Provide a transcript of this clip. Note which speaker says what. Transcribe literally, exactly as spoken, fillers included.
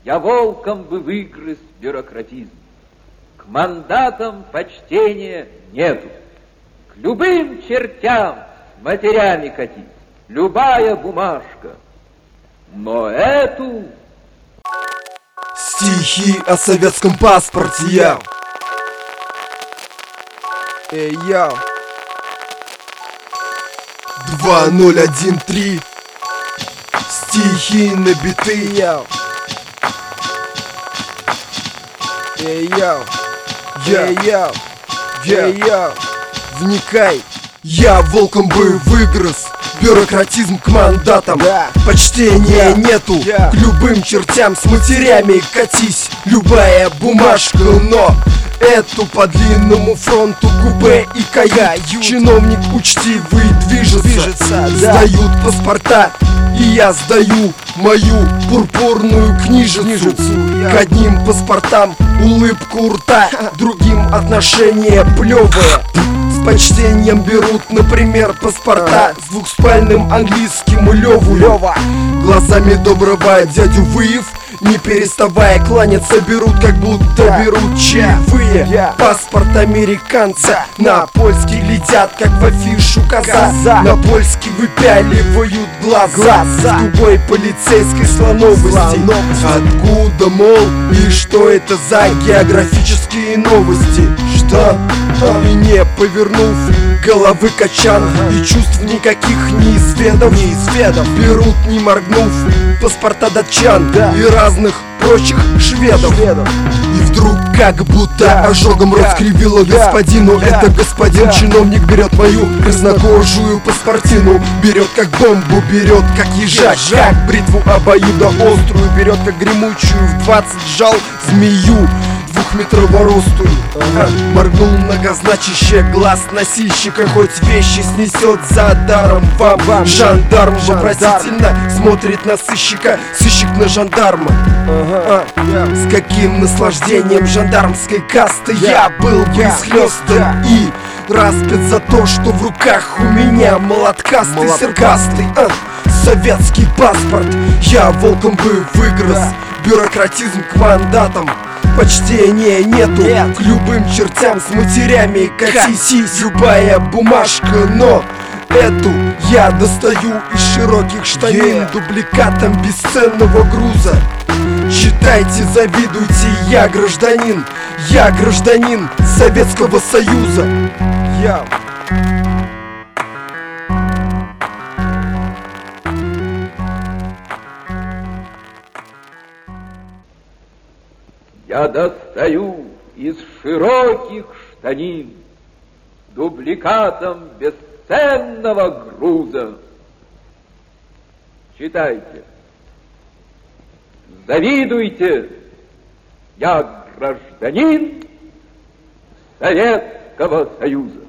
Speaker 1: я волком бы выгрыз бюрократизм. К мандатам почтения нету. К любым чертям с матерями катись. Любая бумажка. Но эту...
Speaker 2: Стихи о советском паспорте, я. Эй, я. два ноль один три. Стихи на биты, я. Эй, я. Эй, я. Эй, я. Вникай. Я волком бы выгрыз бюрократизм к мандатам, да. Почтения yeah. нету yeah. К любым чертям с матерями катись. Любая бумажка, но эту по длинному фронту купе и кают. Чиновник учтивый движется, движется да. Сдают паспорта, и я сдаю мою пурпурную книжицу, книжицу yeah. К одним паспортам улыбку у рта, другим отношение плевое. С почтением берут, например, паспорта с двухспальным английским у Леву Лева. Глазами доброго дядю Выев, не переставая кланяться, берут, как будто берут чаевые. Паспорт американца на польский летят, как в афишу коза. На польский выпяливают глаза в тупой полицейской слоновости. Откуда, мол, и что это за географические новости? Что? И не повернув головы качан, и чувств никаких не изведав, не изведав, берут, не моргнув, паспорта датчан да. И разных прочих шведов. шведов И вдруг как будто ожогом рот скривило господину. Это господин чиновник берет мою краснокожую паспортину, берет как бомбу, берет как ежак, как бритву обоюдоострую, берет как гремучую в двадцать жал змею двухметрово росту. Ага. Моргнул многозначащий глаз носильщика, хоть вещи снесет за даром вам. вам Жандарм вопросительно смотрит на сыщика, сыщик на жандарма. Ага. а. С каким наслаждением жандармской касты я был бы исхлёстан и распят за то, что в руках у меня молоткастый, серкастый а. Советский паспорт я волком бы выгрыз бюрократизм к мандатам. Почтения нету Нет. К любым чертям с матерями катись. Любая бумажка, но эту я достаю из широких штанин yeah. Дубликатом бесценного груза. Читайте, завидуйте, я гражданин, я гражданин Советского Союза. Я
Speaker 1: Я достаю из широких штанин дубликатом бесценного груза. Читайте. Завидуйте, я гражданин Советского Союза.